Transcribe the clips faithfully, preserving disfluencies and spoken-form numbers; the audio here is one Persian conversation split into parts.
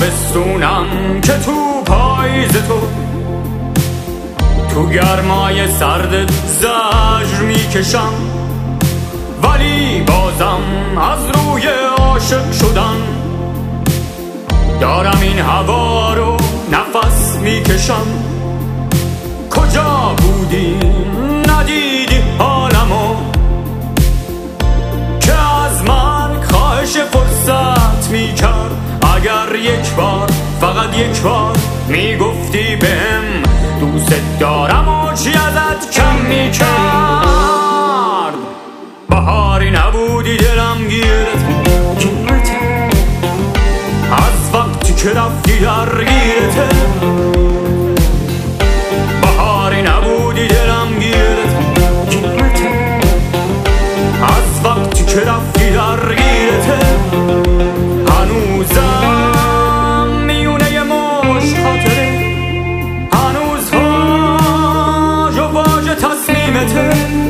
تابستونم که تو پاییز تو، تو گرمای سردت زجر میکشم، ولی بازم از روی عاشق شدن دارم این هوا رو نفس میکشم. کجا بودی ندیدی حالمو که از من خواهش فرصت میکرد؟ اگر یک بار فقط یک بار میگفتی بهم دوست دارم و چی ازت کم میکرد؟ بهاری نبودی دلم گیرت از وقتی که رفتی درگیرته، بهاری نبودی دلم گیرت از وقتی که رفتی درگیرته. هنوزم میونه یه مش خاطره، هنوز واج و واج تصمیمته،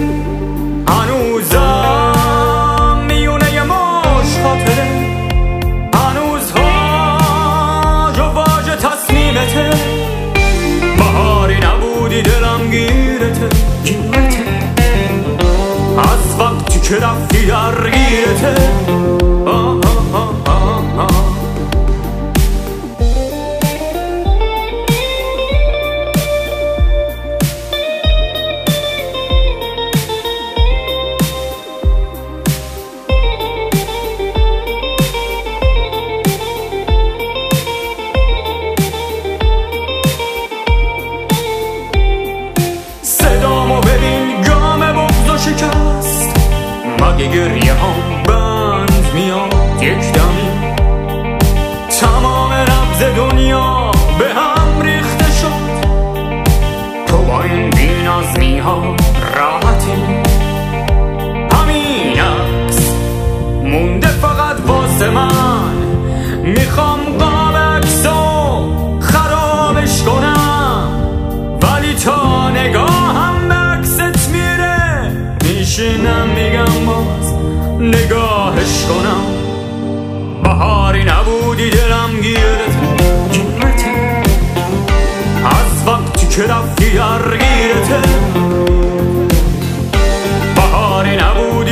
هنوزم میونه یه مش خاطره، هنوز واج و واج تصمیمته. بهاری نبودی دلم گیرته از وقتی که رفتی درگیرته. آه آه آه آه آه. صدامو ببین گام بغض و شکست، مگه گریه هم بند میاد یک دمی؟ تمام نبض دنیا به هم ریخته شد، تو با این بی‌نظمی ها راحتی؟ همین عکس مونده فقط واسه من، میخوام قاب عکسو خرابش کنم، ولی تا نگاهم به عکست میره میشینم میگم باز نگاهش کنم. بهاری نبودی دلم گیرت از وقتی که رفتی درگیرته، بهاری نبودی